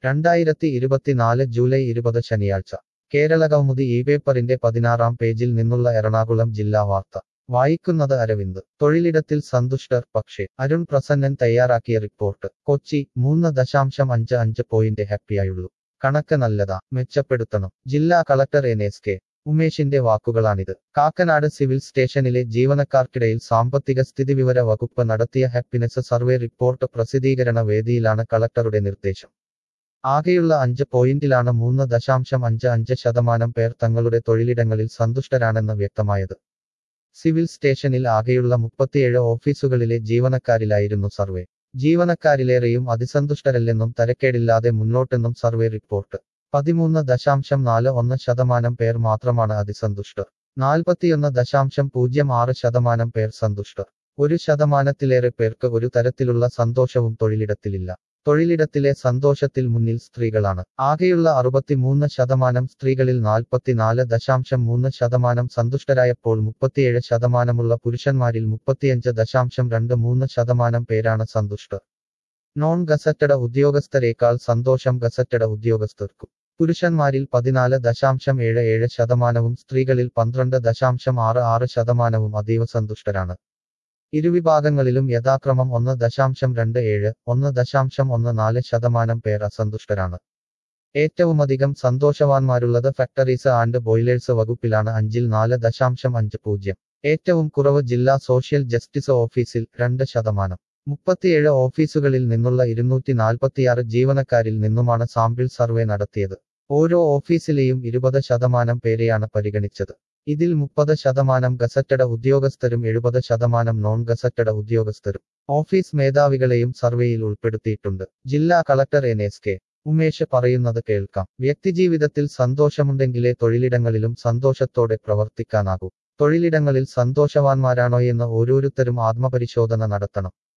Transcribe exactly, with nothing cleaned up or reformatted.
രണ്ടായിരത്തി ഇരുപത്തിനാല് ജൂലൈ ഇരുപത് ശനിയാഴ്ച കേരളകൗമുദി ഈ പേപ്പറിന്റെ പതിനാറാം പേജിൽ നിന്നുള്ള എറണാകുളം ജില്ലാ വാർത്ത വായിക്കുന്നത് അരവിന്ദ്. തൊഴിലിടത്തിൽ സന്തുഷ്ടർ പക്ഷേ അരുൺ പ്രസന്നൻ തയ്യാറാക്കിയ റിപ്പോർട്ട്. കൊച്ചി മൂന്ന് ദശാംശം അഞ്ച് അഞ്ച് പോയിന്റ് ഹാപ്പിയായുള്ളൂ. കണക്ക് നല്ലതാ, മെച്ചപ്പെടുത്തണം. ജില്ലാ കളക്ടർ എൻ എസ് കെ ഉമേഷിന്റെ വാക്കുകളാണിത്. കാക്കനാട് സിവിൽ സ്റ്റേഷനിലെ ജീവനക്കാർക്കിടയിൽ സാമ്പത്തിക സ്ഥിതിവിവര വകുപ്പ് നടത്തിയ ഹാപ്പിനെസ് സർവേ റിപ്പോർട്ട് പ്രസിദ്ധീകരണ വേദിയിലാണ് കളക്ടറുടെ നിർദ്ദേശം. ആകെയുള്ള അഞ്ച് പോയിന്റിലാണ് മൂന്ന് ദശാംശം അഞ്ച് അഞ്ച് ശതമാനം പേർ തങ്ങളുടെ തൊഴിലിടങ്ങളിൽ സന്തുഷ്ടരാണെന്ന് വ്യക്തമായത്. സിവിൽ സ്റ്റേഷനിൽ ആകെയുള്ള മുപ്പത്തിയേഴ് ഓഫീസുകളിലെ ജീവനക്കാരിലായിരുന്നു സർവേ. ജീവനക്കാരിലേറെയും അതിസന്തുഷ്ടരല്ലെന്നും തരക്കേടില്ലാതെ മുന്നോട്ടെന്നും സർവേ റിപ്പോർട്ട്. പതിമൂന്ന് ദശാംശം നാല് ഒന്ന് ശതമാനം പേർ മാത്രമാണ് അതിസന്തുഷ്ടർ. നാൽപ്പത്തിയൊന്ന് ദശാംശം പൂജ്യം ആറ് ശതമാനം പേർ സന്തുഷ്ടർ. ഒരു ശതമാനത്തിലേറെ പേർക്ക് ഒരു തരത്തിലുള്ള സന്തോഷവും തൊഴിലിടത്തിലില്ല. തൊഴിലിടത്തിലെ സന്തോഷത്തിൽ മുന്നിൽ സ്ത്രീകളാണ്. ആകെയുള്ള അറുപത്തിമൂന്ന് ശതമാനം സ്ത്രീകളിൽ നാൽപ്പത്തിനാല് ദശാംശം മൂന്ന് ശതമാനം സന്തുഷ്ടരായപ്പോൾ മുപ്പത്തിയേഴ് ശതമാനമുള്ള പുരുഷന്മാരിൽ മുപ്പത്തിയഞ്ച് ദശാംശം രണ്ട് മൂന്ന് ശതമാനം പേരാണ് സന്തുഷ്ടർ. നോൺ ഗസറ്റഡ് ഉദ്യോഗസ്ഥരേക്കാൾ സന്തോഷം ഗസറ്റഡ് ഉദ്യോഗസ്ഥർക്കും. പുരുഷന്മാരിൽ പതിനാല് ദശാംശം ഏഴ് ഏഴ് ശതമാനവും സ്ത്രീകളിൽ പന്ത്രണ്ട് ദശാംശം ആറ് ആറ് ശതമാനവും അതീവ സന്തുഷ്ടരാണ്. ഇരുവിഭാഗങ്ങളിലും യഥാക്രമം ഒന്ന് ദശാംശം രണ്ട് ഏഴ്, ഒന്ന് ദശാംശം ഒന്ന് നാല് ശതമാനം പേർ അസന്തുഷ്ടരാണ്. ഏറ്റവുമധികം സന്തോഷവാന്മാരുള്ളത് ഫാക്ടറീസ് ആൻഡ് ബോയിലേഴ്സ് വകുപ്പിലാണ്. അഞ്ചിൽ നാല് ദശാംശം അഞ്ച് പൂജ്യം. ഏറ്റവും കുറവ് ജില്ലാ സോഷ്യൽ ജസ്റ്റിസ് ഓഫീസിൽ രണ്ട് ശതമാനം. മുപ്പത്തിയേഴ് ഓഫീസുകളിൽ നിന്നുള്ള ഇരുന്നൂറ്റി നാൽപ്പത്തിയാറ് ജീവനക്കാരിൽ നിന്നുമാണ് സാമ്പിൾ സർവേ നടത്തിയത്. ഓരോ ഓഫീസിലെയും ഇരുപത് ശതമാനം പേരെയാണ് പരിഗണിച്ചത്. ഇതിൽ മുപ്പത് ശതമാനം ഗസറ്റഡ് ഉദ്യോഗസ്ഥരും എഴുപത് ശതമാനം നോൺ ഗസറ്റഡ് ഉദ്യോഗസ്ഥരും. ഓഫീസ് മേധാവികളെയും സർവേയിൽ ഉൾപ്പെടുത്തിയിട്ടുണ്ട്. ജില്ലാ collector N S K Umesh പറയുന്നത് കേൾക്കാം. വ്യക്തിജീവിതത്തിൽ സന്തോഷമുണ്ടെങ്കിലേ തൊഴിലിടങ്ങളിലും സന്തോഷത്തോടെ പ്രവർത്തിക്കാനാകൂ. തൊഴിലിടങ്ങളിൽ സന്തോഷവാന്മാരാണോയെന്ന് ഓരോരുത്തരും ആത്മപരിശോധന നടത്തണം.